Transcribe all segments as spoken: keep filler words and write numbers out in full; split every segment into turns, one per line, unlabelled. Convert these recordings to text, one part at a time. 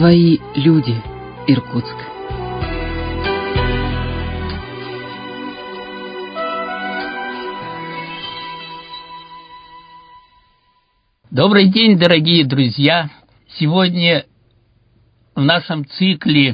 Твои люди, Иркутск.
Добрый день, дорогие друзья! Сегодня в нашем цикле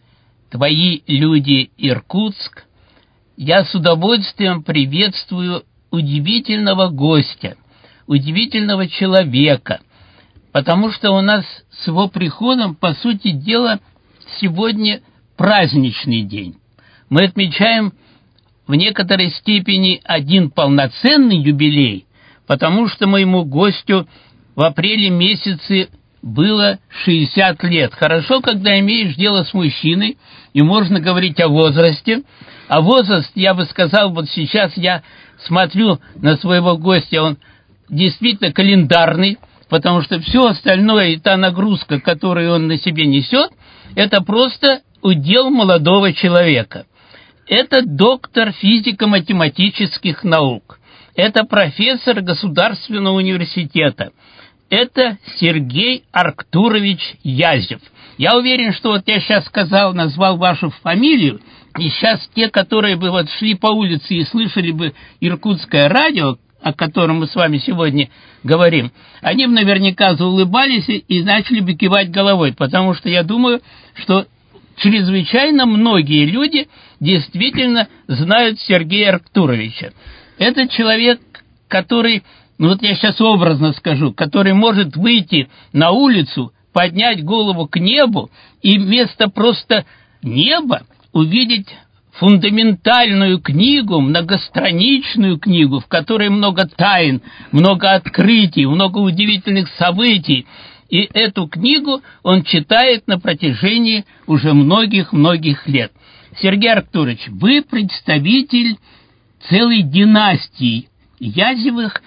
«Твои люди, Иркутск» я с удовольствием приветствую удивительного гостя, удивительного человека, потому что у нас с его приходом, по сути дела, сегодня праздничный день. Мы отмечаем в некоторой степени один полноценный юбилей, потому что моему гостю в апреле месяце было шестьдесят лет. Хорошо, когда имеешь дело с мужчиной, и можно говорить о возрасте. А возраст, я бы сказал, вот сейчас я смотрю на своего гостя, он действительно календарный, потому что все остальное и та нагрузка, которую он на себе несет, это просто удел молодого человека. Это доктор физико-математических наук. Это профессор Государственного университета. Это Сергей Арктурович Язев. Я уверен, что вот я сейчас сказал, назвал вашу фамилию, и сейчас те, которые бы вот шли по улице и слышали бы иркутское радио, о котором мы с вами сегодня говорим, они бы наверняка заулыбались и начали бы кивать головой, потому что я думаю, что чрезвычайно многие люди действительно знают Сергея Арктуровича. Это человек, который, ну вот я сейчас образно скажу, который может выйти на улицу, поднять голову к небу и вместо просто неба увидеть фундаментальную книгу, многостраничную книгу, в которой много тайн, много открытий, много удивительных событий. И эту книгу он читает на протяжении уже многих-многих лет. Сергей Арктурович, вы представитель целой династии Язевых,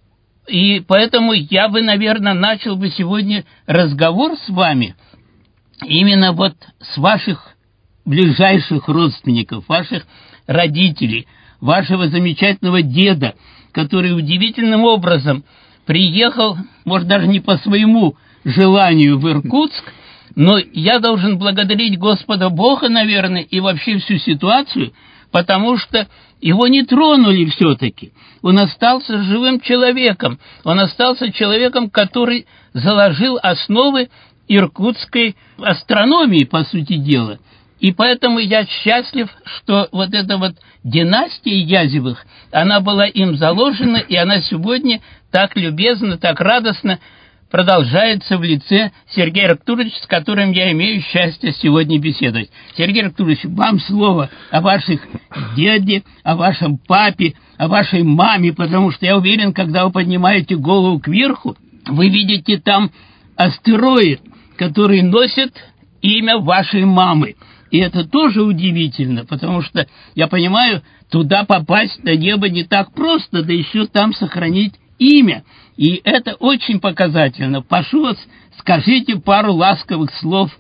и поэтому я бы, наверное, начал бы сегодня разговор с вами именно вот с ваших ближайших родственников, ваших родителей, вашего замечательного деда, который удивительным образом приехал, может, даже не по своему желанию в Иркутск, но я должен благодарить Господа Бога, наверное, и вообще всю ситуацию, потому что его не тронули все-таки. Он остался живым человеком. Он остался человеком, который заложил основы иркутской астрономии, по сути дела. И поэтому я счастлив, что вот эта вот династия Язевых, она была им заложена, и она сегодня так любезно, так радостно продолжается в лице Сергея Арктуровича, с которым я имею счастье сегодня беседовать. Сергей Арктурович, вам слово о ваших деде, о вашем папе, о вашей маме, потому что я уверен, когда вы поднимаете голову кверху, вы видите там астероид, который носит имя вашей мамы. И это тоже удивительно, потому что, я понимаю, туда попасть на небо не так просто, да еще там сохранить имя. И это очень показательно. Прошу вас, скажите пару ласковых слов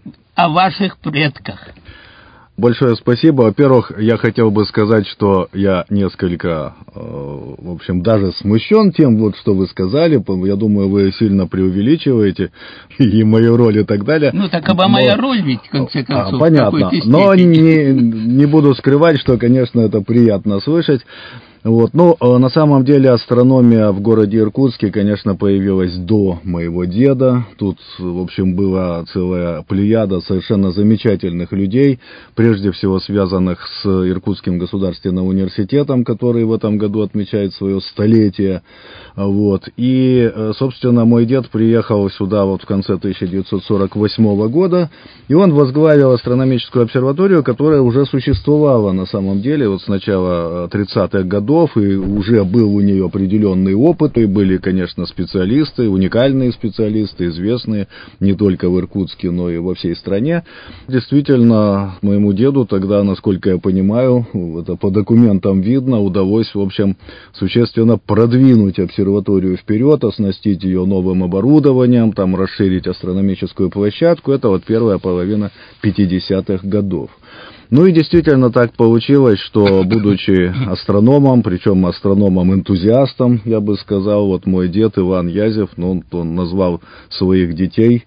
о ваших предках.
Большое спасибо. Во-первых, я хотел бы сказать, что я несколько, э, в общем, даже смущен тем, вот, что вы сказали. Я думаю, вы сильно преувеличиваете и мою роль и так далее.
Ну, так оба
Но...
моя роль ведь, в конце концов.
А, понятно. Но не, не буду скрывать, что, конечно, это приятно слышать. Вот. Ну, на самом деле астрономия в городе Иркутске, конечно, появилась до моего деда. Тут, в общем, была целая плеяда совершенно замечательных людей, прежде всего связанных с Иркутским государственным университетом, который в этом году отмечает свое столетие. Вот. И, собственно, мой дед приехал сюда вот в конце тысяча девятьсот сорок восьмого года, и он возглавил астрономическую обсерваторию, которая уже существовала на самом деле вот с начала тридцатых годов, и уже был у нее определенный опыт, и были, конечно, специалисты, уникальные специалисты, известные не только в Иркутске, но и во всей стране. Действительно, моему деду тогда, насколько я понимаю, это по документам видно, удалось, в общем, существенно продвинуть обсерваторию вперед, оснастить ее новым оборудованием, там расширить астрономическую площадку. Это вот первая половина пятидесятых годов. Ну и действительно так получилось, что, будучи астрономом, причем астрономом-энтузиастом, я бы сказал, вот мой дед Иван Язев, ну, он, он назвал своих детей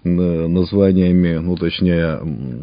названиями, ну, точнее,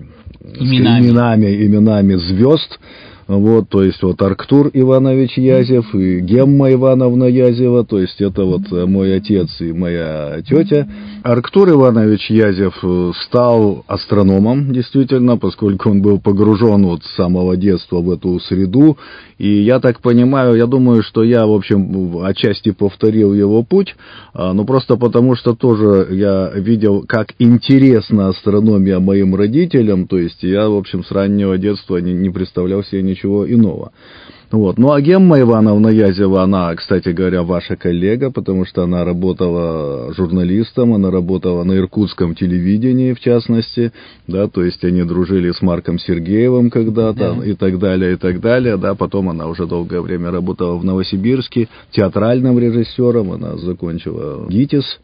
именами,
именами, именами звезд. Вот, то есть вот Арктур Иванович Язев и Гемма Ивановна Язева, то есть это вот мой отец и моя тетя. Арктур Иванович Язев стал астрономом, действительно, поскольку он был погружен вот с самого детства в эту среду. И я так понимаю, я думаю, что я, в общем, отчасти повторил его путь, но просто потому, что тоже я видел, как интересна астрономия моим родителям, то есть я, в общем, с раннего детства не, не представлял себе ничего иного. Вот. Ну, а Гемма Ивановна Язева, она, кстати говоря, ваша коллега, потому что она работала журналистом, она работала на иркутском телевидении, в частности, да, то есть они дружили с Марком Сергеевым когда-то, да, и так далее, и так далее, да, потом она уже долгое время работала в Новосибирске театральным режиссером, она закончила ГИТИС,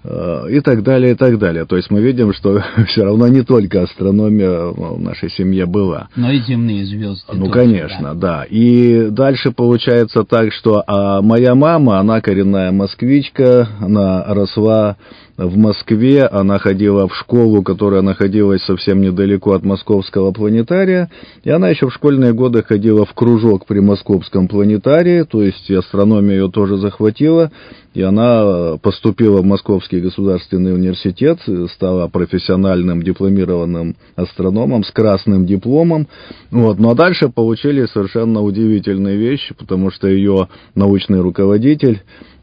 и так далее, и так далее. То есть мы видим, что все равно не только астрономия в нашей семье была.
Но и земные звезды.
Ну,
тоже,
конечно, да.
да.
И дальше получается так, что а моя мама, она коренная москвичка, она росла в Москве, она ходила в школу, которая находилась совсем недалеко от Московского планетария, и она еще в школьные годы ходила в кружок при Московском планетарии, то есть астрономия ее тоже захватила, и она поступила в Московский государственный университет, стала профессиональным дипломированным астрономом с красным дипломом. Вот. Ну а дальше получили совершенно удивительные вещи, потому что ее научный руководитель,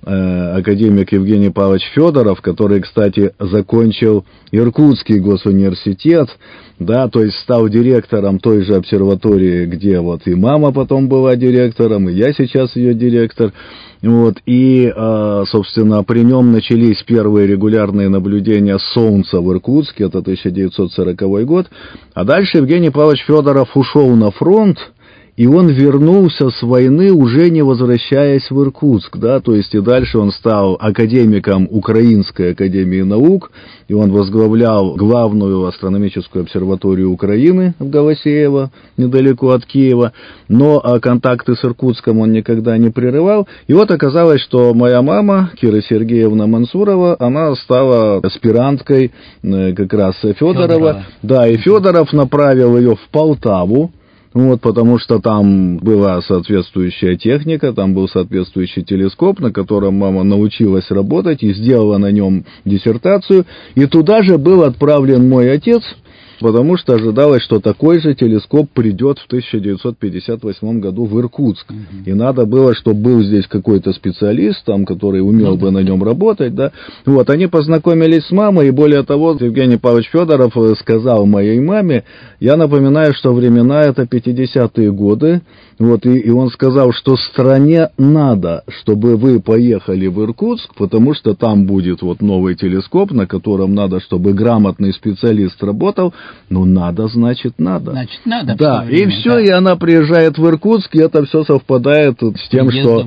академик Евгений Павлович Федоров, который, кстати, закончил Иркутский госуниверситет, да, то есть стал директором той же обсерватории, где вот и мама потом была директором, и я сейчас ее директор. Вот, и, собственно, при нем начались первые регулярные наблюдения Солнца в Иркутске, это тысяча девятьсот сороковой год, а дальше Евгений Павлович Федоров ушел на фронт, и он вернулся с войны, уже не возвращаясь в Иркутск, да, то есть и дальше он стал академиком Украинской академии наук, и он возглавлял главную астрономическую обсерваторию Украины в Голосеево, недалеко от Киева, но контакты с Иркутском он никогда не прерывал. И вот оказалось, что моя мама, Кира Сергеевна Мансурова, она стала аспиранткой как раз Федорова, Федорова. Да, и Федоров направил ее в Полтаву. Вот, потому что там была соответствующая техника, там был соответствующий телескоп, на котором мама научилась работать и сделала на нем диссертацию. И туда же был отправлен мой отец, потому что ожидалось, что такой же телескоп придет в тысяча девятьсот пятьдесят восьмом году в Иркутск. Uh-huh. И надо было, чтобы был здесь какой-то специалист, там, который умел uh-huh. бы на нем работать. Да? Вот, они познакомились с мамой, и более того, Евгений Павлович Федоров сказал моей маме, я напоминаю, что времена это пятидесятые годы, вот, и, и он сказал, что стране надо, чтобы вы поехали в Иркутск, потому что там будет вот новый телескоп, на котором надо, чтобы грамотный специалист работал. Ну, надо, значит, надо.
Значит, надо.
Да,
время,
и все,
да.
и она приезжает в Иркутск, и это все совпадает с тем, что...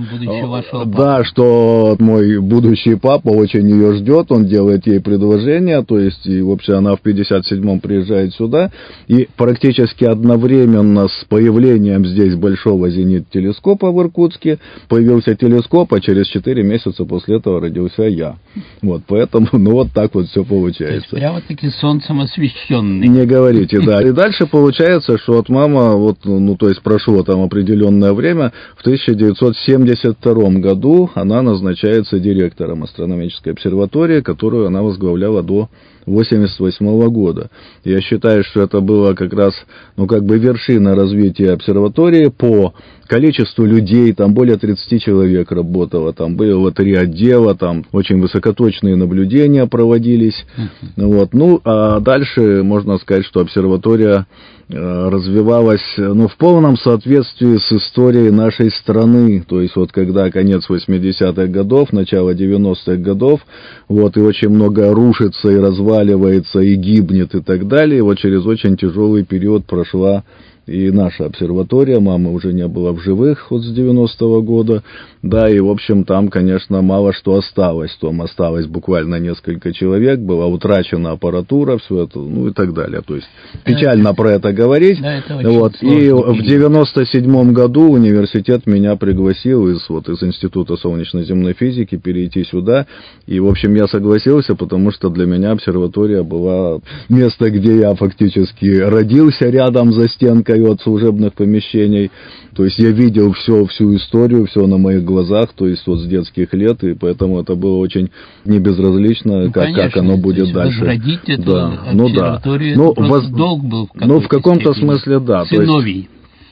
Да, что мой будущий папа очень ее ждет, он делает ей предложение, то есть, и, в общем, она в пятьдесят седьмом приезжает сюда, и практически одновременно с появлением здесь большого зенит-телескопа в Иркутске появился телескоп, а через четыре месяца после этого родился я. Вот, поэтому, ну, вот так вот все получается.
То есть, прямо-таки солнцем освещенный.
Не говорите, да. И дальше получается, что вот мама, вот, ну, то есть прошло там определенное время, в тысяча девятьсот семьдесят втором году она назначается директором астрономической обсерватории, которую она возглавляла до восемьдесят восьмого года. Я считаю, что это было как раз, ну, как бы вершина развития обсерватории по количеству людей, там более тридцати человек работало, там было три отдела, там очень высокоточные наблюдения проводились. Uh-huh. Вот. Ну, а дальше можно сказать, что обсерватория развивалась, ну, в полном соответствии с историей нашей страны, то есть вот когда конец восьмидесятых годов, начало девяностых годов, вот, и очень много рушится и разваливается, и гибнет, и так далее, и вот через очень тяжелый период прошла и наша обсерватория, мамы уже не было в живых вот с девяностого года, да, и, в общем, там, конечно, мало что осталось, там осталось буквально несколько человек, была утрачена аппаратура, все это, ну и так далее, то есть печально про это говорить,
да, это
вот, и в девяносто седьмом году университет меня пригласил из, вот, из Института солнечно-земной физики перейти сюда, и, в общем, я согласился, потому что для меня обсерватория была место, где я фактически родился, рядом за стенкой от служебных помещений, то есть я видел все, всю историю, все на моих глазах, то есть вот с детских лет, и поэтому это было очень небезразлично, ну, как, конечно, как оно будет дальше.
Возродить эту
да.
обсерваторию,
ну,
это
ну,
просто
воз...
долг был. В
ну, в каком-то смысле, да.
Сыновей.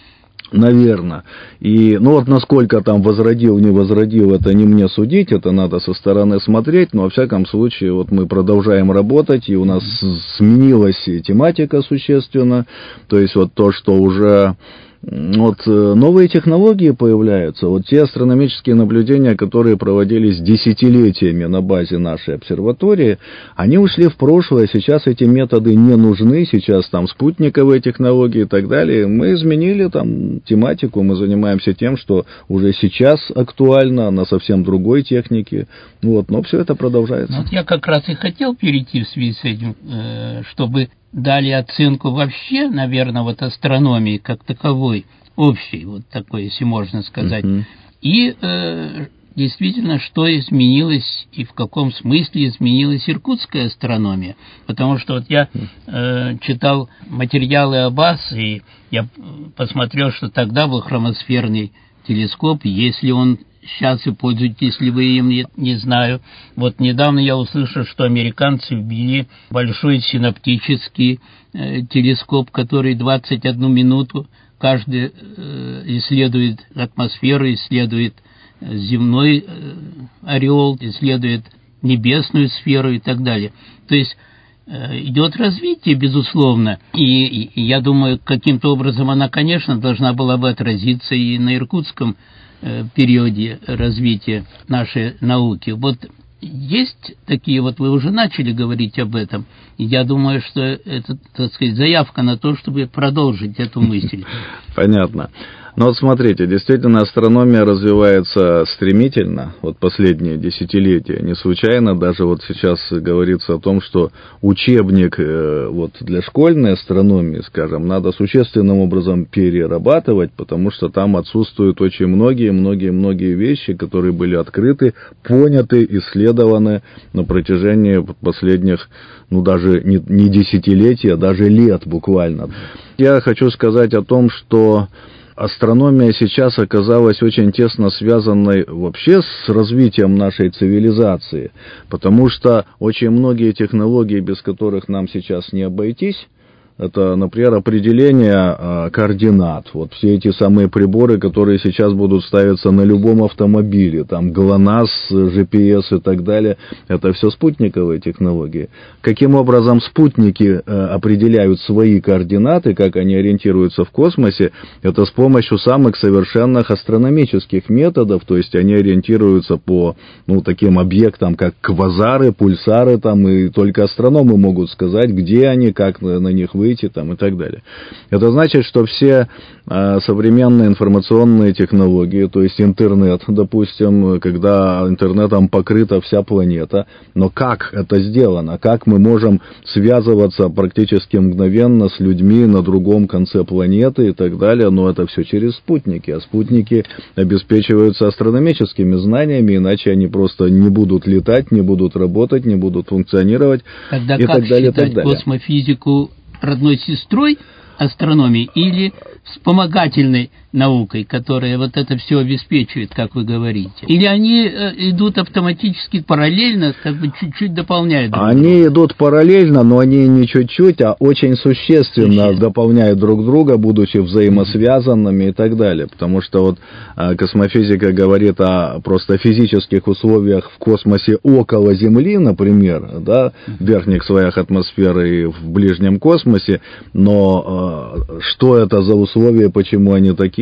Наверное. И, ну вот насколько там возродил, не возродил, это не мне судить, это надо со стороны смотреть, но во всяком случае вот мы продолжаем работать, и у нас mm-hmm. сменилась тематика существенно, то есть вот то, что уже... Вот новые технологии появляются, вот те астрономические наблюдения, которые проводились десятилетиями на базе нашей обсерватории, они ушли в прошлое, сейчас эти методы не нужны, сейчас там спутниковые технологии и так далее. Мы изменили там тематику, мы занимаемся тем, что уже сейчас актуально, на совсем другой технике, вот, но все это продолжается.
Вот я как раз и хотел перейти в связи с этим, чтобы... дали оценку вообще, наверное, вот астрономии как таковой, общей, вот такой, если можно сказать. Uh-huh. И э, действительно, что изменилось и в каком смысле изменилась иркутская астрономия. Потому что вот я э, читал материалы об АС, и я посмотрел, что тогда был хромосферный телескоп, если он... Сейчас вы пользуетесь ли вы им, не, не знаю. Вот недавно я услышал, что американцы ввели большой синаптический э, телескоп, который двадцать одну минуту каждый э, исследует атмосферу, исследует э, земной э, ореол, исследует небесную сферу и так далее. То есть э, идет развитие, безусловно, и, и я думаю, каким-то образом она, конечно, должна была бы отразиться и на иркутском периоде развития нашей науки. Вот есть такие, вот вы уже начали говорить об этом, и я думаю, что это, так сказать, заявка на то, чтобы продолжить эту мысль.
Понятно. Ну вот смотрите, действительно астрономия развивается стремительно, вот последние десятилетия, не случайно, даже вот сейчас говорится о том, что учебник вот для школьной астрономии, скажем, надо существенным образом перерабатывать, потому что там отсутствуют очень многие-многие-многие вещи, которые были открыты, поняты, исследованы на протяжении последних, ну даже не, не десятилетий, а даже лет буквально. Я хочу сказать о том, что астрономия сейчас оказалась очень тесно связанной вообще с развитием нашей цивилизации, потому что очень многие технологии, без которых нам сейчас не обойтись, это, например, определение э, координат. Вот все эти самые приборы, которые сейчас будут ставиться на любом автомобиле, там ГЛОНАСС, джи пи эс и так далее, это все спутниковые технологии. Каким образом спутники э, определяют свои координаты, как они ориентируются в космосе, это с помощью самых совершенных астрономических методов, то есть они ориентируются по, ну, таким объектам, как квазары, пульсары, там, и только астрономы могут сказать, где они, как на, на них выйти, там, и так далее. Это значит, что все э, современные информационные технологии, то есть интернет, допустим, когда интернетом покрыта вся планета, но как это сделано? Как мы можем связываться практически мгновенно с людьми на другом конце планеты и так далее? Но это все через спутники, а спутники обеспечиваются астрономическими знаниями, иначе они просто не будут летать, не будут работать, не будут функционировать.
Тогда
и
как
так далее,
считать
так далее.
Космофизику родной сестрой астрономии или вспомогательной наукой, которая вот это все обеспечивает, как вы говорите? Или они идут автоматически параллельно, как бы чуть-чуть дополняют друг друга?
Они идут параллельно, но они не чуть-чуть, а очень существенно Существенно. дополняют друг друга, будучи взаимосвязанными и так далее. Потому что вот космофизика говорит о просто физических условиях в космосе около Земли, например, да, в верхних слоях атмосферы и в ближнем космосе, но что это за условия, почему они такие,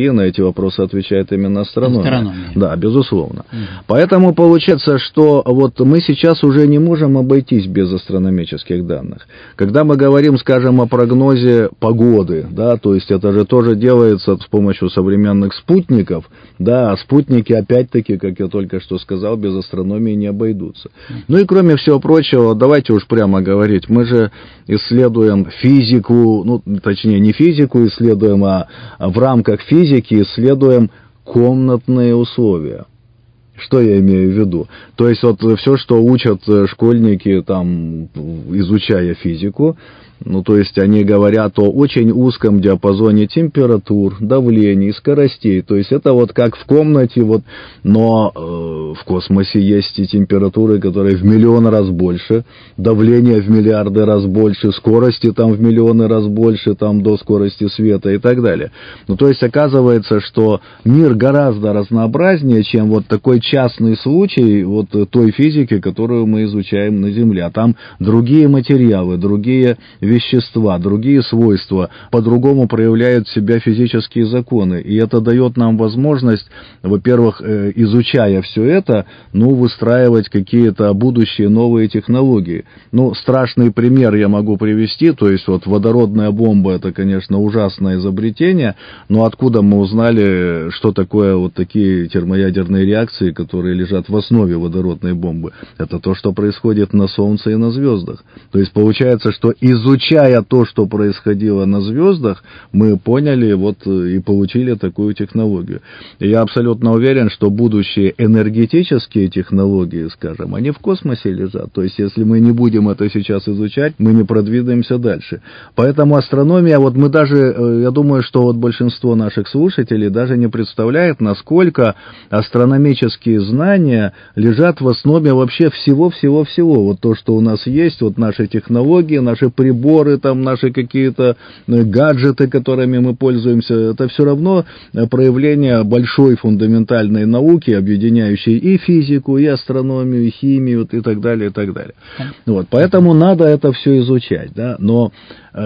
стихии, на эти вопросы отвечает именно астрономия.
Астрономия.
Да, безусловно.
Угу.
Поэтому получается, что вот мы сейчас уже не можем обойтись без астрономических данных. Когда мы говорим, скажем, о прогнозе погоды, да, то есть это же тоже делается с помощью современных спутников, да, а спутники, опять-таки, как я только что сказал, без астрономии не обойдутся. Ну и кроме всего прочего, давайте уж прямо говорить, мы же исследуем физику, ну, точнее, не физику исследуем, а в рамках физики исследуем комнатные условия. Что я имею в виду? То есть вот все, что учат школьники, там, изучая физику, ну, то есть они говорят о очень узком диапазоне температур, давлений, скоростей. То есть это вот как в комнате, вот, но э, в космосе есть и температуры, которые в миллион раз больше, давление в миллиарды раз больше, скорости там в миллионы раз больше, там до скорости света и так далее. Ну, то есть оказывается, что мир гораздо разнообразнее, чем вот такой частный случай вот той физики, которую мы изучаем на Земле. А там другие материалы, другие вещества, другие свойства, по-другому проявляют себя физические законы. И это дает нам возможность, во-первых, изучая все это, ну, выстраивать какие-то будущие новые технологии. Ну, страшный пример я могу привести, то есть вот водородная бомба, это, конечно, ужасное изобретение, но откуда мы узнали, что такое вот такие термоядерные реакции, которые лежат в основе водородной бомбы? Это то, что происходит на Солнце и на звездах. То есть получается, что изучая Изучая то, что происходило на звездах, мы поняли вот и получили такую технологию. И я абсолютно уверен, что будущие энергетические технологии, скажем, они в космосе лежат. То есть, если мы не будем это сейчас изучать, мы не продвинемся дальше. Поэтому астрономия, вот мы даже, я думаю, что вот большинство наших слушателей даже не представляет, насколько астрономические знания лежат в основе вообще всего-всего-всего. Вот то, что у нас есть, вот наши технологии, наши приборы, там наши какие-то гаджеты, которыми мы пользуемся, это все равно проявление большой фундаментальной науки, объединяющей и физику, и астрономию, и химию, и так далее, и так далее. Вот, поэтому надо это все изучать, да, но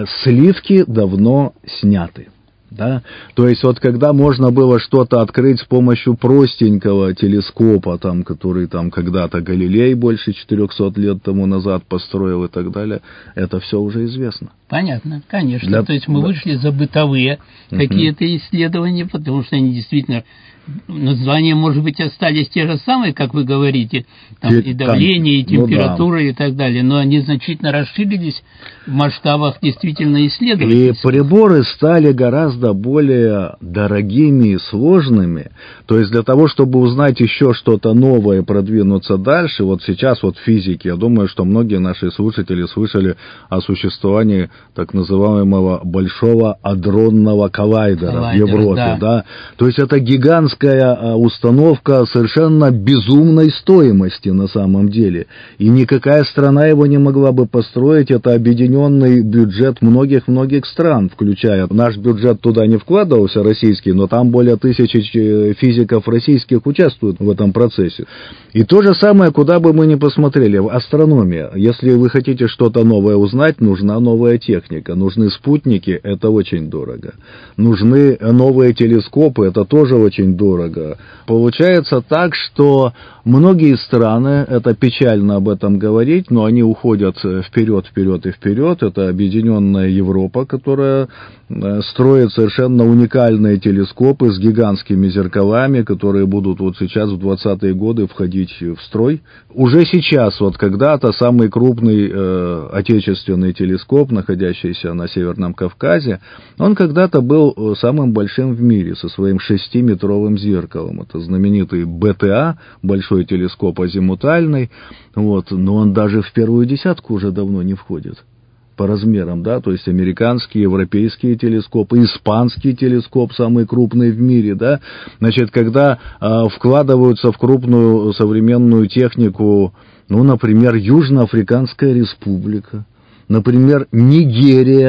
сливки давно сняты. Да? То есть вот когда можно было что-то открыть с помощью простенького телескопа, там, который там когда-то Галилей больше четырехсот лет тому назад построил и так далее, это все уже известно.
Понятно, конечно.
Для...
То есть мы вышли за бытовые uh-huh. какие-то исследования, потому что они действительно, названия, может быть, остались те же самые, как вы говорите, там, Те... и давление, там... и температура, ну, да. и так далее, но они значительно расширились в масштабах действительно исследований.
И приборы стали гораздо более дорогими и сложными. То есть для того, чтобы узнать еще что-то новое, продвинуться дальше, вот сейчас вот в физике, я думаю, что многие наши слушатели слышали о существовании так называемого Большого адронного коллайдера Коллайдер, в Европе. Да. Да? То есть это гигантская установка совершенно безумной стоимости на самом деле. И никакая страна его не могла бы построить. Это объединенный бюджет многих-многих стран, включая наш бюджет туда не вкладывался, российский, но там более тысячи физиков российских участвуют в этом процессе. И то же самое, куда бы мы ни посмотрели, астрономия. Если вы хотите что-то новое узнать, нужна новая техника, нужны спутники, это очень дорого. Нужны новые телескопы, это тоже очень дорого. Получается так, что многие страны, это печально об этом говорить, но они уходят вперед, вперед и вперед. Это объединенная Европа, которая строит совершенно уникальные телескопы с гигантскими зеркалами, которые будут вот сейчас в двадцатые годы входить в строй. Уже сейчас, вот когда-то самый крупный э, отечественный телескоп, находящийся на Северном Кавказе, он когда-то был самым большим в мире, со своим шестиметровым зеркалом. Это знаменитый бэ тэ а, большой телескоп азимутальный, вот, но он даже в первую десятку уже давно не входит по размерам, да, то есть американские, европейские телескопы, испанский телескоп, самый крупный в мире, да, значит, когда э, вкладываются в крупную современную технику, ну, например, Южноафриканская республика, например, Нигерия,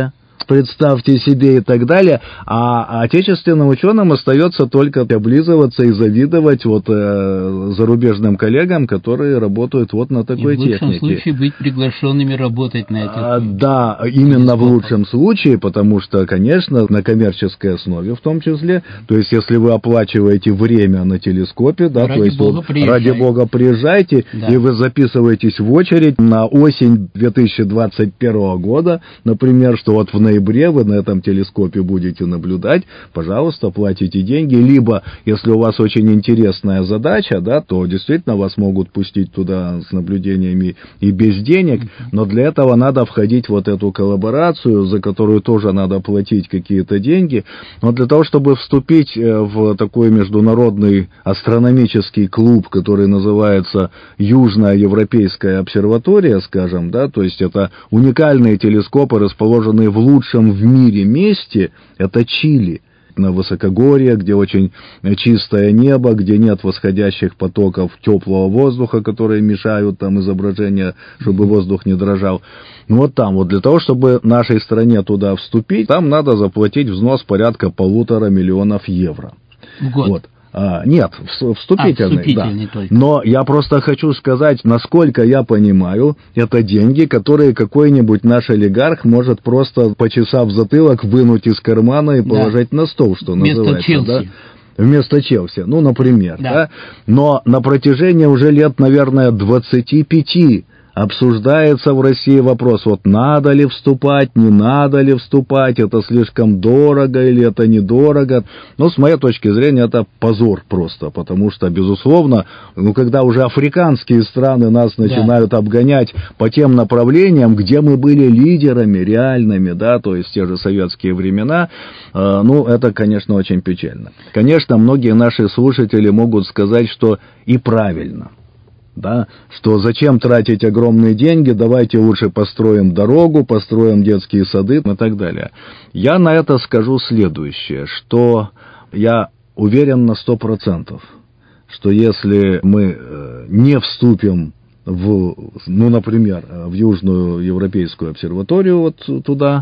представьте себе, и так далее. А отечественным ученым остается только облизываться и завидовать вот э, зарубежным коллегам, которые работают вот на такой технике.
И в лучшем случае быть приглашенными работать на этих
а, Да, именно в лучшем случае, потому что, конечно, на коммерческой основе в том числе, то есть если вы оплачиваете время на телескопе, да,
ради
то есть
бога,
вот, ради бога приезжайте,
да.
и вы записываетесь в очередь на осень две тысячи двадцать первого года, например, что вот в ноябре вы на этом телескопе будете наблюдать, пожалуйста, платите деньги, либо, если у вас очень интересная задача, да, то действительно вас могут пустить туда с наблюдениями и без денег, но для этого надо входить в вот эту коллаборацию, за которую тоже надо платить какие-то деньги, но для того, чтобы вступить в такой международный астрономический клуб, который называется Южная Европейская обсерватория, скажем, да, то есть это уникальные телескопы, расположенные в лучшем в мире месте, это Чили, на высокогорье, где очень чистое небо, где нет восходящих потоков теплого воздуха, которые мешают там изображение, чтобы воздух не дрожал. Ну вот там, вот для того, чтобы нашей стране туда вступить, там надо заплатить взнос порядка полутора миллионов евро.
В год?
Вот. А, нет, вступительный,
а, вступительный
да.
только.
Но я просто хочу сказать, насколько я понимаю, это деньги, которые какой-нибудь наш олигарх может просто, почесав затылок, вынуть из кармана и положить да. на стол, что
вместо
называется.
Челси.
Да? Вместо Челси, ну, например.
Да.
Да? Но на протяжении уже лет, наверное, двадцати пяти обсуждается в России вопрос, вот надо ли вступать, не надо ли вступать, это слишком дорого или это недорого. Но с моей точки зрения это позор просто, потому что, безусловно, ну, когда уже африканские страны нас начинают да. обгонять по тем направлениям, где мы были лидерами реальными, да, то есть те же советские времена, э, ну, это, конечно, очень печально. Конечно, многие наши слушатели могут сказать, что и правильно. Да, что зачем тратить огромные деньги, давайте лучше построим дорогу, построим детские сады и так далее. Я на это скажу следующее, что я уверен на сто процентов, что если мы не вступим в, ну, например, в Южную Европейскую обсерваторию, вот туда,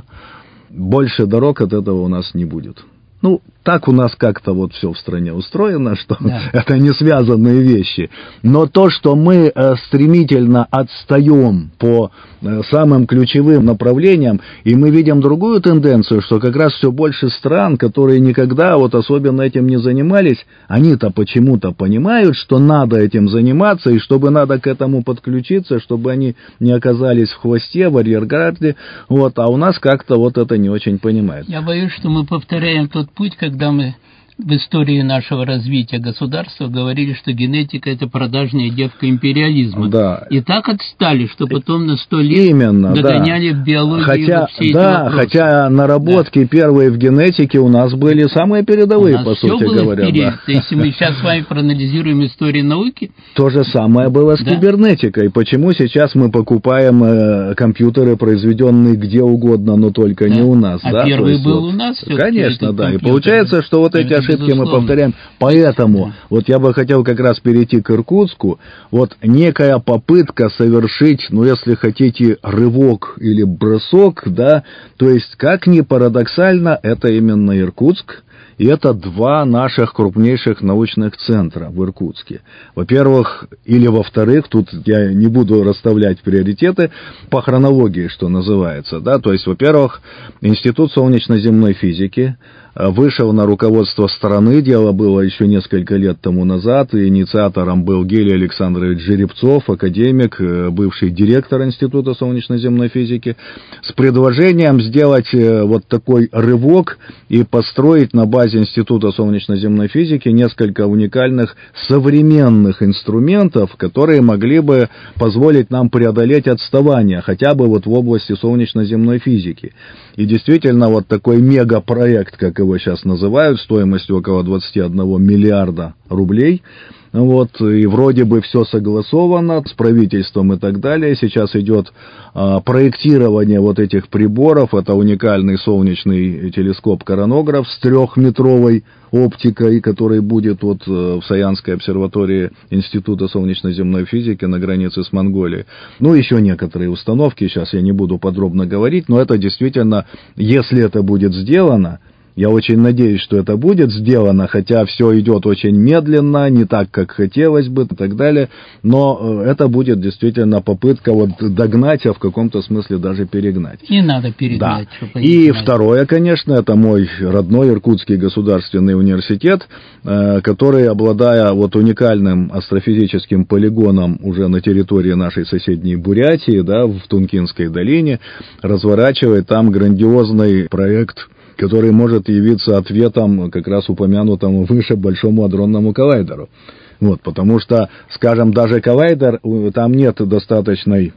больше дорог от этого у нас не будет. Ну, так у нас как-то вот все в стране устроено, что да. это не связанные вещи. Но то, что мы э, стремительно отстаем по э, самым ключевым направлениям, и мы видим другую тенденцию, что как раз все больше стран, которые никогда вот особенно этим не занимались, они-то почему-то понимают, что надо этим заниматься, и чтобы надо к этому подключиться, чтобы они не оказались в хвосте, в арьергарде, вот, а у нас как-то вот это не очень понимают.
Я боюсь, что мы повторяем тот путь, когда мы в истории нашего развития государства говорили, что генетика – это продажная девка империализма.
Да.
И так отстали, что потом на сто лет
Именно,
догоняли
да.
в биологии
хотя,
все эти
да,
вопросы.
хотя наработки да. первые в генетике у нас были самые передовые, по сути
было
говоря.
Вперед.
Да.
Если мы сейчас с вами проанализируем историю науки...
То же самое было с да. кибернетикой. Почему сейчас мы покупаем э, компьютеры, произведенные где угодно, но только да. не у нас?
А
да?
первый был
вот,
у нас?
Конечно, да. И получается, что вот эти это ошибки безусловно. мы повторяем. Поэтому, вот я бы хотел как раз перейти к Иркутску, вот некая попытка совершить, ну, если хотите, рывок или бросок, да, то есть, как ни парадоксально, это именно Иркутск, и это два наших крупнейших научных центра в Иркутске. Во-первых, или во-вторых, тут я не буду расставлять приоритеты, по хронологии, что называется, да, то есть, во-первых, Институт солнечно-земной физики вышел на руководство страны, дело было еще несколько лет тому назад, и инициатором был Гелий Александрович Жеребцов, академик, бывший директор Института солнечно-земной физики, с предложением сделать вот такой рывок и построить на базе Института солнечно-земной физики несколько уникальных современных инструментов, которые могли бы позволить нам преодолеть отставание, хотя бы вот в области солнечно-земной физики. И действительно, вот такой мегапроект, как его сейчас называют, стоимостью около двадцать один миллиарда рублей, вот, и вроде бы все согласовано с правительством и так далее. Сейчас идет а, проектирование вот этих приборов. Это уникальный солнечный телескоп-коронограф с трехметровой оптикой, который будет вот в Саянской обсерватории Института солнечно-земной физики на границе с Монголией. Ну, еще некоторые установки, сейчас я не буду подробно говорить, но это действительно, если это будет сделано, я очень надеюсь, что это будет сделано, хотя все идет очень медленно, не так, как хотелось бы и так далее, но это будет действительно попытка вот догнать, а в каком-то смысле даже перегнать.
Не надо перегнать.
Да. И второе, конечно, это мой родной Иркутский государственный университет, который, обладая вот уникальным астрофизическим полигоном уже на территории нашей соседней Бурятии, да, в Тункинской долине, разворачивает там грандиозный проект, который может явиться ответом как раз упомянутому выше Большому адронному коллайдеру. Вот, потому что, скажем, даже коллайдер, там нет достаточной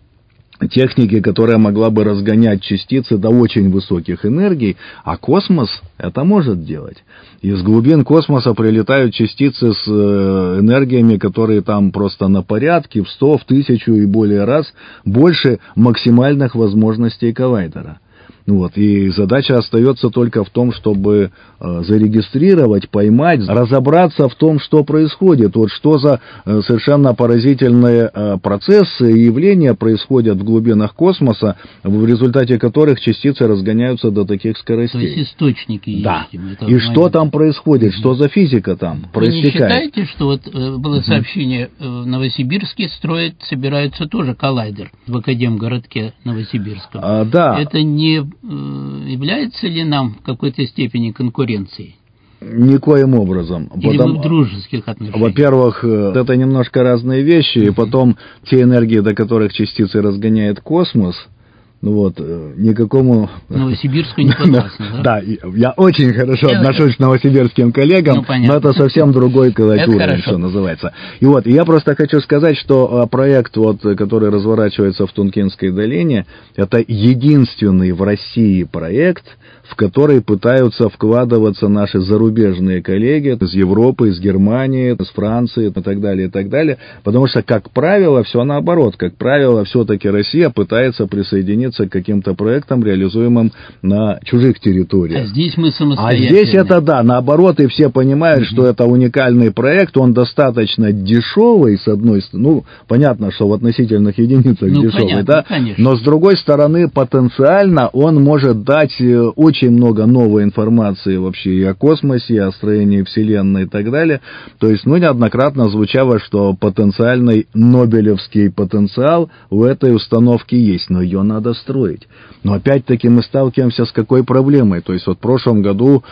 техники, которая могла бы разгонять частицы до очень высоких энергий, а космос это может делать. Из глубин космоса прилетают частицы с энергиями, которые там просто на порядке, в сто, в тысячу и более раз больше максимальных возможностей коллайдера. Вот, и задача остается только в том, чтобы э, зарегистрировать, поймать, разобраться в том, что происходит. Вот что за э, совершенно поразительные э, процессы и явления происходят в глубинах космоса, в результате которых частицы разгоняются до таких скоростей.
То есть источники есть.
Да. И что там происходит, что за физика там
Вы
проистекает.
не считаете, что вот э, было сообщение, э, в Новосибирске строят, собираются тоже коллайдер в Академгородке Новосибирском?
А, да.
Это не является ли нам в какой-то степени конкуренцией?
Никоим образом.
Или Потому, мы в дружеских отношениях?
Во-первых, это немножко разные вещи, и потом те энергии, до которых частицы разгоняет космос, ну вот, никакому...
Новосибирску не подвластно, да?
Да, я очень хорошо отношусь к новосибирским коллегам, ну, но это совсем другой уровень, что называется. И вот, я просто хочу сказать, что проект, вот, который разворачивается в Тункинской долине, это единственный в России проект, в который пытаются вкладываться наши зарубежные коллеги из Европы, из Германии, из Франции и так далее, и так далее, потому что, как правило, все наоборот, как правило, все-таки Россия пытается присоединиться к каким-то проектам, реализуемым на чужих территориях.
А здесь мы самостоятельны.
А здесь это, да, наоборот, и все понимают, mm-hmm. что это уникальный проект, он достаточно дешевый, с одной стороны, ну, понятно, что в относительных единицах ну, дешевый, понятно, да, конечно. Но с другой стороны, потенциально он может дать очень много новой информации вообще и о космосе, и о строении Вселенной и так далее. То есть, ну, неоднократно звучало, что потенциальный нобелевский потенциал у этой установки есть, но ее надо строить. Но опять-таки мы сталкиваемся с какой проблемой? То есть, вот в прошлом году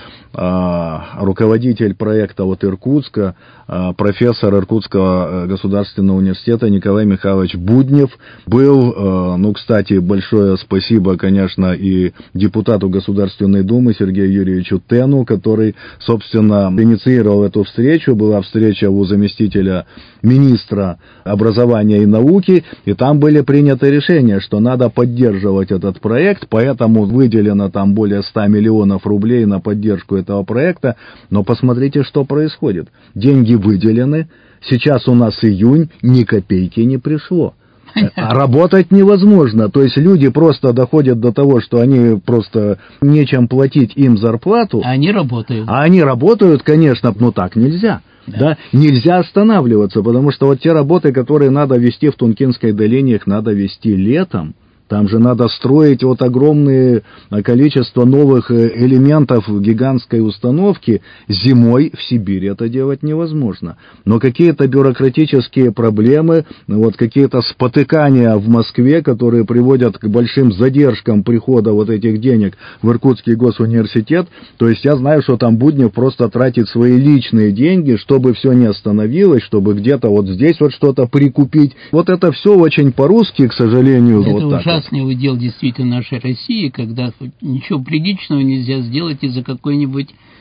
э, руководитель проекта вот Иркутска, э, профессор Иркутского государственного университета Николай Михайлович Буднев был, э, ну, кстати, большое спасибо, конечно, и депутату Государственной Думы Сергею Юрьевичу Тену, который, собственно, инициировал эту встречу. Была встреча у заместителя министра образования и науки, и там были приняты решения, что надо поддерживать этот проект, поэтому выделено там более ста миллионов рублей на поддержку этого проекта. Но посмотрите, что происходит. Деньги выделены, сейчас у нас июнь, ни копейки не пришло. А работать невозможно, то есть люди просто доходят до того, что они просто нечем платить им зарплату.
А они работают.
А они работают, конечно, но так нельзя. Да. Да? Нельзя останавливаться, потому что вот те работы, которые надо вести в Тункинской долине, их надо вести летом. Там же надо строить вот огромное количество новых элементов гигантской установки. Зимой в Сибири это делать невозможно. Но какие-то бюрократические проблемы, вот какие-то спотыкания в Москве, которые приводят к большим задержкам прихода вот этих денег в Иркутский госуниверситет. То есть я знаю, что там Буднев просто тратит свои личные деньги, чтобы все не остановилось, чтобы где-то вот здесь вот что-то прикупить. Вот это все очень по-русски, к сожалению.
Это
вот так.
Ужасный удел действительно нашей России, когда ничего приличного нельзя сделать из-за какой-нибудь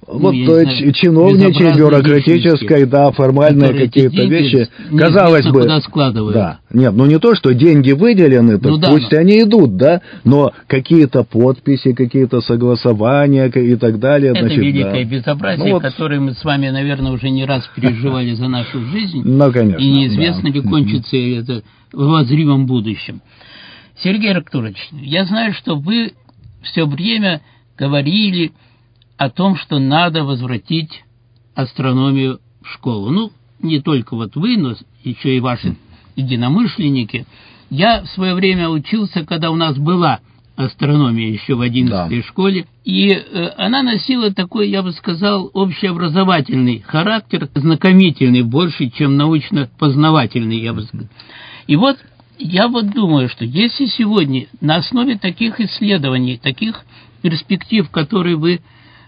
Вот
ну,
то есть чиновничьей, бюрократической, да, формальные какие-то вещи, казалось бы,
куда складывают.
Да, нет, ну не то, что деньги выделены, так ну, пусть да, но... они идут, да, но какие-то подписи, какие-то согласования и так далее.
Это
значит,
великое
да.
безобразие, ну, вот... которое мы с вами, наверное, уже не раз переживали за нашу жизнь,
ну, конечно,
и неизвестно
да.
ли кончится это в обозримом будущем. Сергей Арктурович, я знаю, что вы все время говорили о том, что надо возвратить астрономию в школу. Ну, не только вот вы, но еще и ваши единомышленники. Я в свое время учился, когда у нас была астрономия еще в одиннадцатой да. школе, и э, она носила такой, я бы сказал, общеобразовательный характер, знакомительный больше, чем научно-познавательный, я бы сказал. И вот я вот думаю, что если сегодня на основе таких исследований, таких перспектив, которые вы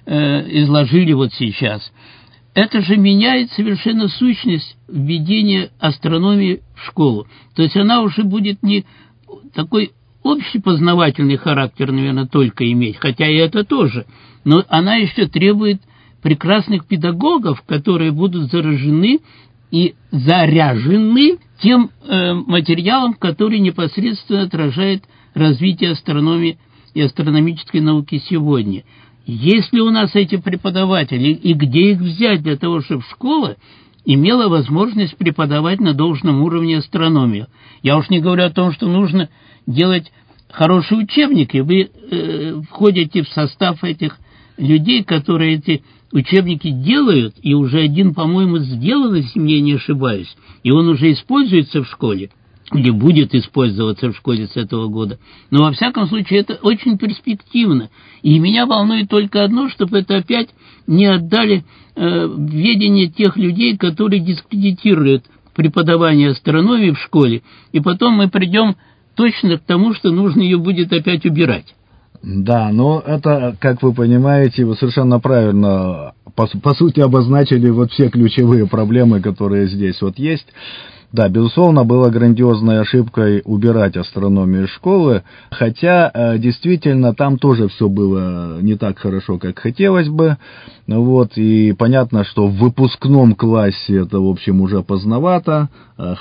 э, изложили вот сейчас, это же меняет совершенно сущность введения астрономии в школу. То есть она уже будет не такой общепознавательный характер, наверное, только иметь, хотя и это тоже, но она еще требует прекрасных педагогов, которые будут заражены и заряжены тем э, материалом, который непосредственно отражает развитие астрономии и астрономической науки сегодня. Есть ли у нас эти преподаватели и где их взять для того, чтобы школа имела возможность преподавать на должном уровне астрономию? Я уж не говорю о том, что нужно делать хорошие учебники. Вы э, входите в состав этих людей, которые эти учебники делают, и уже один, по-моему, сделан, если я не ошибаюсь, и он уже используется в школе, или будет использоваться в школе с этого года. Но, во всяком случае, это очень перспективно. И меня волнует только одно, чтобы это опять не отдали э, в ведение тех людей, которые дискредитируют преподавание астрономии в школе, и потом мы придем точно к тому, что нужно ее будет опять убирать.
Да, но это, как вы понимаете, вы совершенно правильно, по, по сути, обозначили вот все ключевые проблемы, которые здесь вот есть. Да, безусловно, было грандиозной ошибкой убирать астрономию из школы, хотя действительно там тоже все было не так хорошо, как хотелось бы. Вот, и понятно, что в выпускном классе это, в общем, уже поздновато,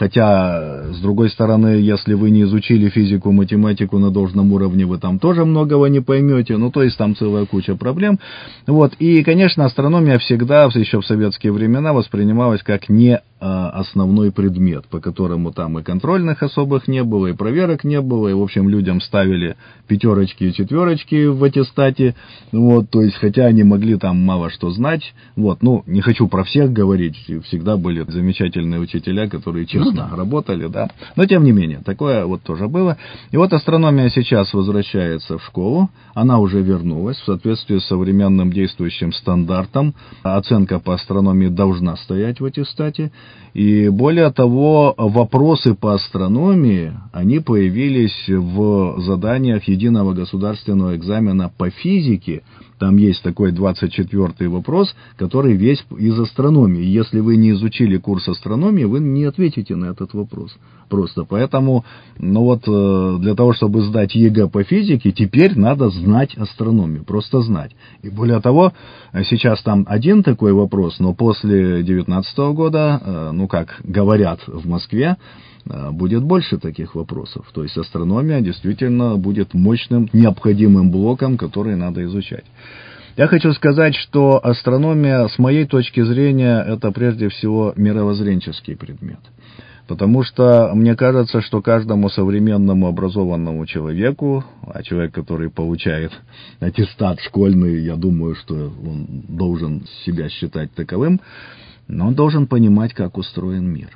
хотя, с другой стороны, если вы не изучили физику, математику на должном уровне, вы там тоже многого не поймете, ну, то есть там целая куча проблем. Вот, и, конечно, астрономия всегда, еще в советские времена, воспринималась как не основной предмет, по которому там и контрольных особых не было, и проверок не было, и, в общем, людям ставили пятерочки и четверочки в аттестате, вот, то есть, хотя они могли там мало что знать, вот, ну, не хочу про всех говорить, всегда были замечательные учителя, которые честно ну, да. работали, да, но, тем не менее, такое вот тоже было, и вот астрономия сейчас возвращается в школу, она уже вернулась, в соответствии с современным действующим стандартом, оценка по астрономии должна стоять в аттестате. И более того, вопросы по астрономии, они появились в заданиях единого государственного экзамена по физике. Там есть такой двадцать четвёртый вопрос, который весь из астрономии. Если вы не изучили курс астрономии, вы не ответите на этот вопрос. Просто поэтому, ну вот, для того, чтобы сдать ЕГЭ по физике, теперь надо знать астрономию, просто знать. И более того, сейчас там один такой вопрос, но после девятнадцатого года, ну как говорят в Москве, будет больше таких вопросов. То есть астрономия действительно будет мощным, необходимым блоком, который надо изучать. Я хочу сказать, что астрономия, с моей точки зрения, это прежде всего мировоззренческий предмет. Потому что мне кажется, что каждому современному образованному человеку, а человек, который получает аттестат школьный, я думаю, что он должен себя считать таковым, но он должен понимать, как устроен мир.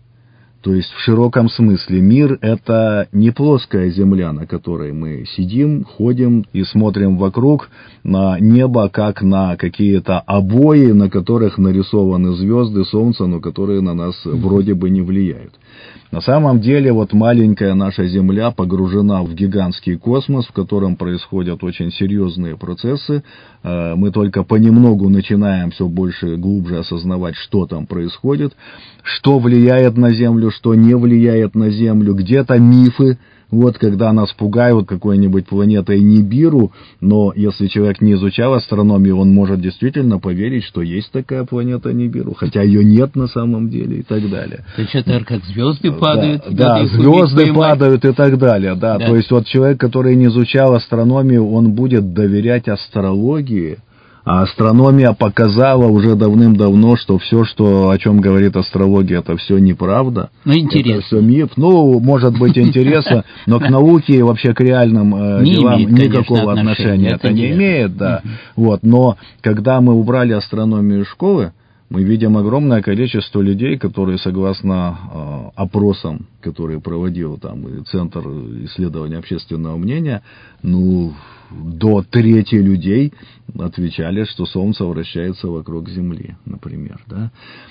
То есть в широком смысле мир — это не плоская земля, на которой мы сидим, ходим и смотрим вокруг на небо, как на какие-то обои, на которых нарисованы звезды, солнце, но которые на нас вроде бы не влияют. На самом деле вот маленькая наша Земля погружена в гигантский космос, в котором происходят очень серьезные процессы. Мы только понемногу начинаем все больше и глубже осознавать, что там происходит, что влияет на Землю, что не влияет на Землю, где-то мифы. Вот, когда нас пугают какой-нибудь планетой Нибиру, но если человек не изучал астрономию, он может действительно поверить, что есть такая планета Нибиру, хотя ее нет на самом деле и так далее.
То есть это как звезды падают?
Да, да звезды падают и так далее, да.
да.
То есть вот человек, который не изучал астрономию, он будет доверять астрологии. А астрономия показала уже давным-давно, что все, что, о чем говорит астрология, это все неправда.
Ну, интересно.
Это все миф. Ну, может быть, интересно, но к науке и вообще к реальным э,
не
делам
имеет,
никакого
конечно,
отношения это не имеет, да. Угу. Вот, но когда мы убрали астрономию из школы, мы видим огромное количество людей, которые, согласно э, опросам, которые проводил там Центр исследования общественного мнения, ну, до трети людей отвечали, что Солнце вращается вокруг Земли, например, да.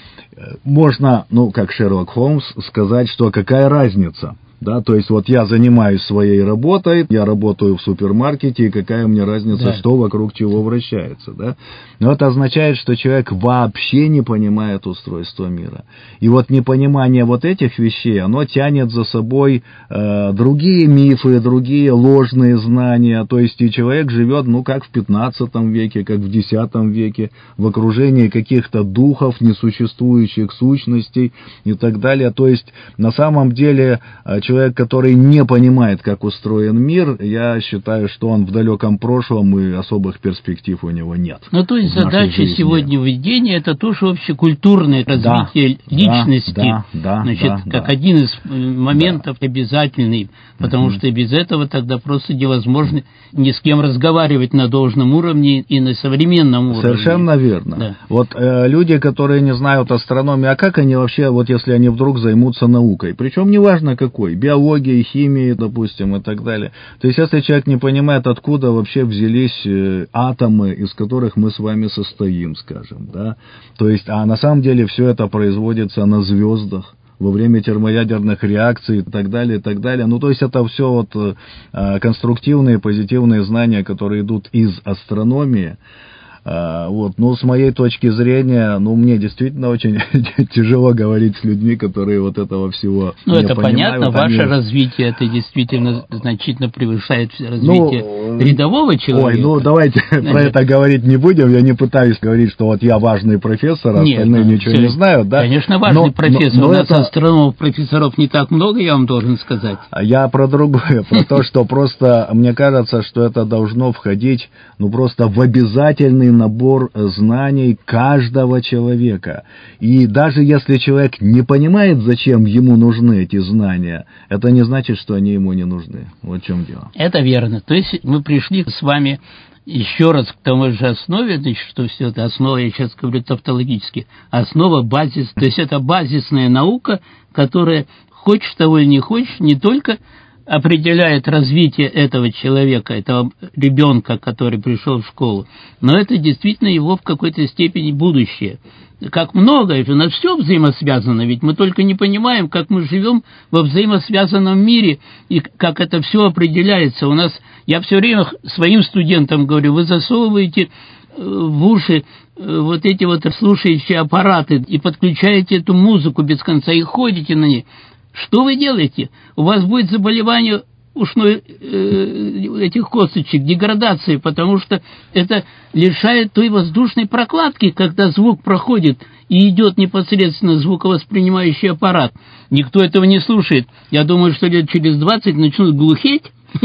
Можно, ну, как Шерлок Холмс, сказать, что какая разница, да, то есть вот я занимаюсь своей работой, я работаю в супермаркете, и какая мне разница, да. что вокруг чего вращается, да. Но это означает, что человек вообще не понимает устройство мира. И вот непонимание вот этих вещей, оно тянет за собой э, другие мифы, другие ложные знания, то есть и человек живет, ну, как в пятнадцатом веке, как в десятом веке, в окружении каких-то духов, несуществующих сущностей и так далее. То есть на самом деле человек, который не понимает, как устроен мир, я считаю, что он в далеком прошлом и особых перспектив у него нет.
Ну, то есть задача сегодня введения — это тоже общекультурное развитие
да,
личности,
да, да,
значит,
да,
как
да.
один из моментов да. обязательный, потому uh-huh. что без этого тогда просто невозможно ни с кем разговаривать на должном уровне и на современном уровне.
Совершенно верно. Да. Вот э, люди, которые не знают астрономию, а как они вообще, вот если они вдруг займутся наукой, причем неважно какой, биологией, химией, допустим, и так далее. То есть если человек не понимает, откуда вообще взялись э, атомы, из которых мы с вами состоим, скажем, да, то есть, а на самом деле все это производится на звездах, во время термоядерных реакций и так далее, и так далее. Ну, то есть это все вот э, конструктивные, позитивные знания, которые идут из астрономии. Uh, вот, ну, с моей точки зрения, ну, мне действительно очень тяжело говорить с людьми, которые вот этого всего
ну,
не
это
понимают.
понятно,
Они...
ваше развитие, это действительно значительно превышает развитие ну, рядового человека.
Ой, ну, давайте про это говорить не будем, я не пытаюсь говорить, что вот я важный профессор, а
Нет,
остальные
ну,
ничего
все,
не знают, да?
Конечно, важный но, профессор, но, но у нас это... астрономов, профессоров не так много, я вам должен сказать.
Я про другое, про то, что просто, мне кажется, что это должно входить, ну, просто в обязательный набор знаний каждого человека. И даже если человек не понимает, зачем ему нужны эти знания, это не значит, что они ему не нужны. Вот в чем дело.
Это верно. То есть мы пришли с вами еще раз к тому же основе, значит, что все это основа, я сейчас говорю тавтологически, основа, базис, то есть это базисная наука, которая, хочешь того или не хочешь, не только определяет развитие этого человека, этого ребенка, который пришел в школу, но это действительно его в какой-то степени будущее. Как много, у нас все взаимосвязано, ведь мы только не понимаем, как мы живем во взаимосвязанном мире и как это все определяется. У нас, я все время своим студентам говорю, вы засовываете в уши вот эти вот слушающие аппараты и подключаете эту музыку без конца и ходите на ней. Что вы делаете? У вас будет заболевание ушной э, этих косточек, деградация, потому что это лишает той воздушной прокладки, когда звук проходит и идет непосредственно звуковоспринимающий аппарат. Никто этого не слушает. Я думаю, что лет через двадцать начнут глухеть,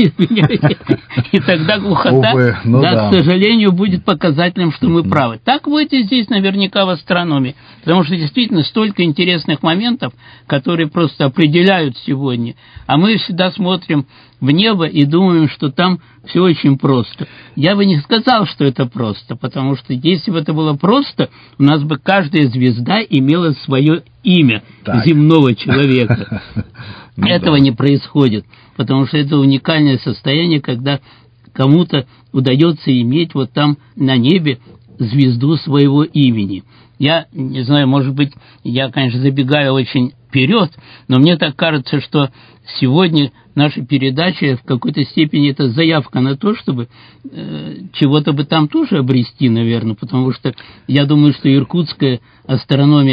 и тогда глухота, Увы, ну да, да, к сожалению, будет показателем, что мы правы. Так будет и здесь наверняка в астрономии, потому что действительно столько интересных моментов, которые просто определяют сегодня, а мы всегда смотрим в небо и думаем, что там все очень просто. Я бы не сказал, что это просто, потому что если бы это было просто, у нас бы каждая звезда имела свое имя так. земного человека. Ну, Этого да. не происходит, потому что это уникальное состояние, когда кому-то удается иметь вот там на небе звезду своего имени. Я не знаю, может быть, я, конечно, забегаю очень вперед, но мне так кажется, что сегодня наша передача в какой-то степени это заявка на то, чтобы э, чего-то бы там тоже обрести, наверное, потому что я думаю, что иркутская астрономия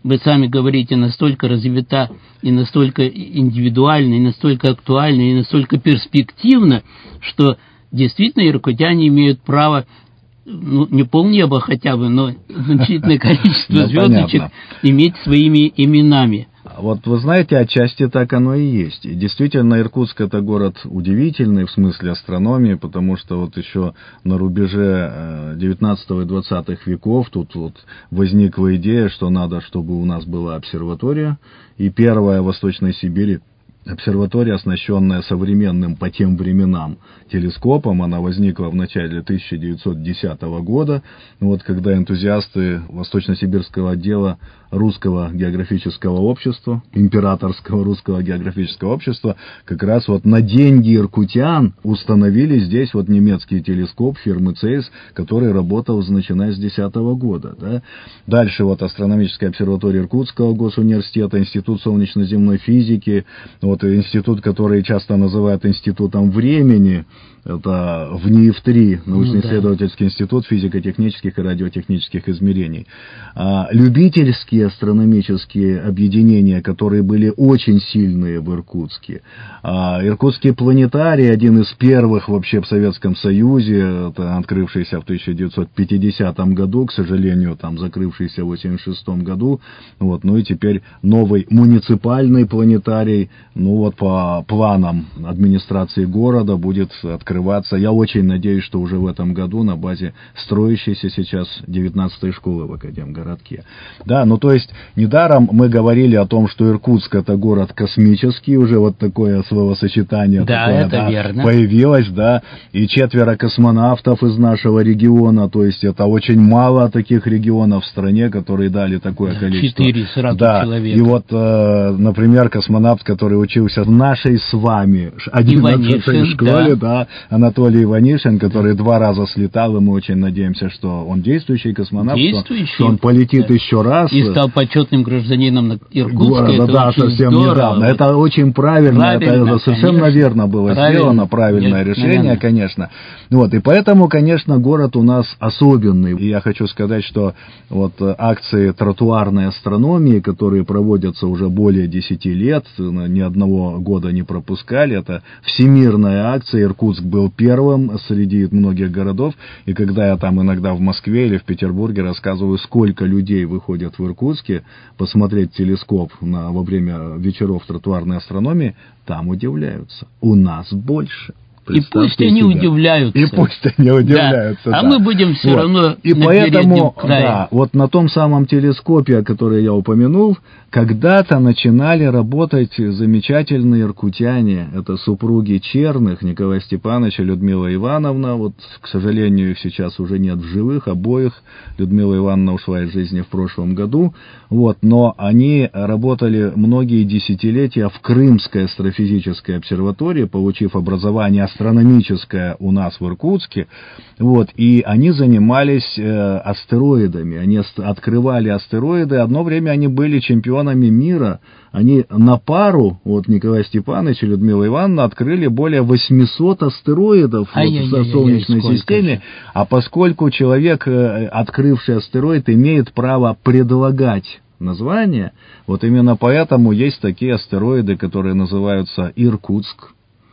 вы сами говорите, настолько развита и настолько индивидуальна, и настолько актуальна, и настолько перспективна, что действительно иркутяне имеют право, ну, не полнеба хотя бы, но значительное количество звездочек иметь своими именами.
Вот вы знаете, отчасти так оно и есть. И действительно, Иркутск — это город удивительный в смысле астрономии, потому что вот еще на рубеже девятнадцатого и двадцатого веков тут вот возникла идея, что надо, чтобы у нас была обсерватория. И первая в Восточной Сибири обсерватория, оснащенная современным по тем временам телескопом, она возникла в начале тысяча девятьсот десятого года, вот, когда энтузиасты Восточно-Сибирского отдела Русского географического общества, Императорского Русского географического общества, как раз вот на деньги иркутян установили здесь вот немецкий телескоп фирмы Цейс, который работал, начиная с десятого года. Да? Дальше вот астрономическая обсерватория Иркутского госуниверситета, Институт солнечно-земной физики, вот институт, который часто называют институтом времени, это в НИИФ-три, научно-исследовательский институт физико-технических и радиотехнических измерений. А, любительские астрономические объединения, которые были очень сильные в Иркутске. А, Иркутский планетарий, один из первых вообще в Советском Союзе, это открывшийся в тысяча девятьсот пятидесятом году, к сожалению, там закрывшийся в восемьдесят шестом году. Вот, ну и теперь новый муниципальный планетарий, ну вот по планам администрации города будет открыт. Я очень надеюсь, что уже в этом году на базе строящейся сейчас девятнадцатой школы в Академгородке. Да, ну то есть недаром мы говорили о том, что Иркутск — это город космический, уже вот такое словосочетание
да,
такое,
это
да,
верно.
Появилось, да, и четверо космонавтов из нашего региона, то есть это очень мало таких регионов в стране, которые дали такое
да,
количество.
Четыре сразу
да,
человека.
И вот, э, например, космонавт, который учился в нашей с вами одиннадцатой школе, да, да Анатолий Иванишин, который два раза слетал, и мы очень надеемся, что он действующий космонавт,
действующий,
что он полетит да. еще раз.
И стал почетным гражданином Иркутска.
Города,
это
да,
очень
совсем
здорово.
недавно. Это очень правильно,
правильно
это совершенно
конечно.
верно было
правильно.
сделано, правильное Нет, решение,
наверное.
конечно. Вот, и поэтому, конечно, город у нас особенный. И я хочу сказать, что вот акции тротуарной астрономии, которые проводятся уже более десяти лет, ни одного года не пропускали, это всемирная акция, Иркутск был первым среди многих городов, и когда я там иногда в Москве или в Петербурге рассказываю, сколько людей выходят в Иркутске посмотреть телескоп на, во время вечеров тротуарной астрономии, там удивляются. У нас больше.
И пусть они себя. удивляются.
И пусть они удивляются,
да. А
да.
мы будем все
вот.
равно
и
на
поэтому,
крае.
Да, вот на том самом телескопе, который я упомянул, когда-то начинали работать замечательные иркутяне. Это супруги Черных, Николай Степанович и Людмила Ивановна. Вот, к сожалению, их сейчас уже нет в живых, обоих. Людмила Ивановна ушла из жизни в прошлом году. Вот, но они работали многие десятилетия в Крымской астрофизической обсерватории, получив образование астрономическое у нас в Иркутске, вот, и они занимались э, астероидами, они открывали астероиды, одно время они были чемпионами мира, они на пару, вот Николай Степанович и Людмила Ивановна открыли более восьмисот астероидов вот, в Солнечной системе, а поскольку человек, открывший астероид, имеет право предлагать название, вот именно поэтому есть такие астероиды, которые называются Иркутск,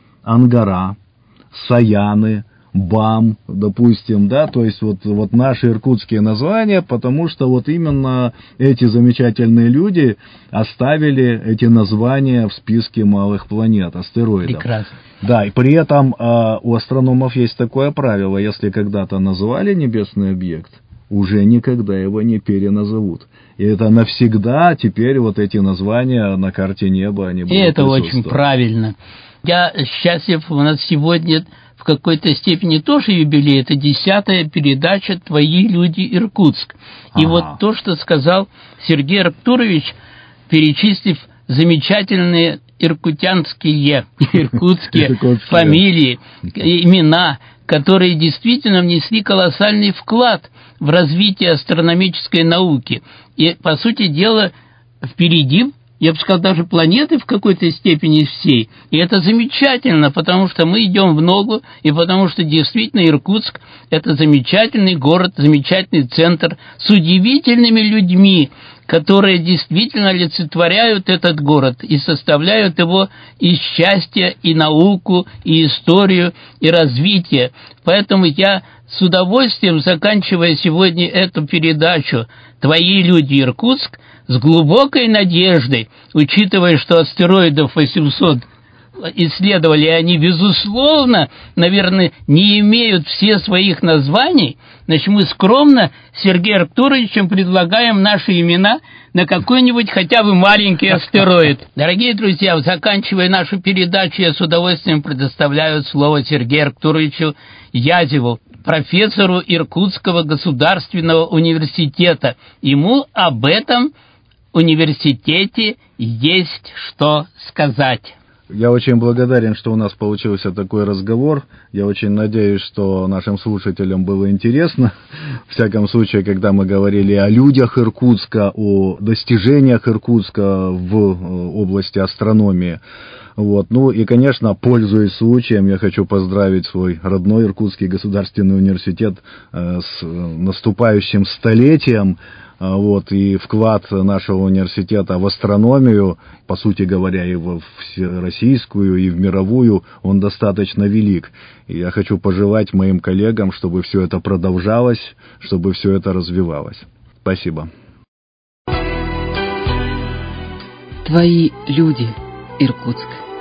Ангара, Саяны, Бам, допустим, да, то есть вот, вот наши иркутские названия, потому что вот именно эти замечательные люди оставили эти названия в списке малых планет, астероидов.
Прекрасно.
Да, и при этом э, у астрономов есть такое правило, если когда-то назвали небесный объект, уже никогда его не переназовут. И это навсегда теперь вот эти названия на карте неба, они будут
И это
присутствовать.
очень правильно. Я счастлив, у нас сегодня в какой-то степени тоже юбилей. Это десятая передача «Твои люди, Иркутск». И ага. вот то, что сказал Сергей Арктурович, перечислив замечательные иркутянские, иркутские фамилии, имена, которые действительно внесли колоссальный вклад в развитие астрономической науки. И, по сути дела, впереди я бы сказал, даже планеты в какой-то степени всей. И это замечательно, потому что мы идем в ногу, и потому что действительно Иркутск – это замечательный город, замечательный центр с удивительными людьми, которые действительно олицетворяют этот город и составляют его и счастье, и науку, и историю, и развитие. Поэтому я с удовольствием, заканчивая сегодня эту передачу «Твои люди, Иркутск», с глубокой надеждой, учитывая, что астероидов восемьсот исследовали, они, безусловно, наверное, не имеют все своих названий, значит, мы скромно с Сергеем Артуровичем предлагаем наши имена на какой-нибудь хотя бы маленький астероид. Дорогие друзья, заканчивая нашу передачу, я с удовольствием предоставляю слово Сергею Артуровичу Язеву, профессору Иркутского государственного университета. Ему об этом университете есть что сказать.
Я очень благодарен, что у нас получился такой разговор. Я очень надеюсь, что нашим слушателям было интересно. В всяком случае, когда мы говорили о людях Иркутска, о достижениях Иркутска в области астрономии. Вот. Ну и, конечно, пользуясь случаем, я хочу поздравить свой родной Иркутский государственный университет э, с наступающим столетием. Вот, и вклад нашего университета в астрономию, по сути говоря, и в всероссийскую, и в мировую, он достаточно велик. И я хочу пожелать моим коллегам, чтобы все это продолжалось, чтобы все это развивалось. Спасибо.
Твои люди, Иркутск.